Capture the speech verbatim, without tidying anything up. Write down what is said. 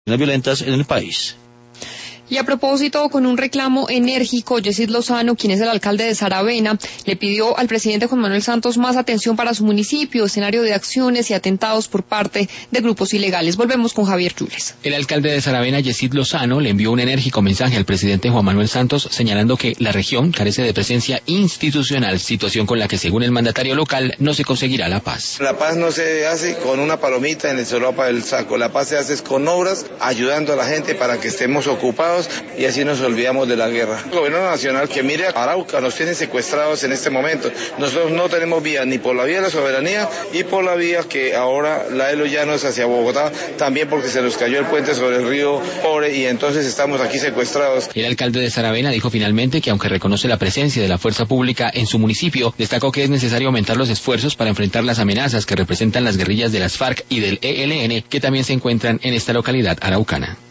violentas en el país. Y a propósito, con un reclamo enérgico, Yesid Lozano, quien es el alcalde de Saravena, le pidió al presidente Juan Manuel Santos más atención para su municipio, escenario de acciones y atentados por parte de grupos ilegales. Volvemos con Javier Yules. El alcalde de Saravena, Yesid Lozano, le envió un enérgico mensaje al presidente Juan Manuel Santos, señalando que la región carece de presencia institucional, situación con la que, según el mandatario local, no se conseguirá la paz. La paz no se hace con una palomita en el solapa del saco, la paz se hace con obras, ayudando a la gente para que estemos ocupados y así nos olvidamos de la guerra. El gobierno nacional que mire a Arauca, nos tiene secuestrados en este momento. Nosotros no tenemos vía ni por la vía de la soberanía y por la vía que ahora la de los llanos hacia Bogotá, también porque se nos cayó el puente sobre el río Pobre y entonces estamos aquí secuestrados. El alcalde de Saravena dijo finalmente que aunque reconoce la presencia de la fuerza pública en su municipio, destacó que es necesario aumentar los esfuerzos para enfrentar las amenazas que representan las guerrillas de las FARC y del E L N que también se encuentran en esta localidad araucana.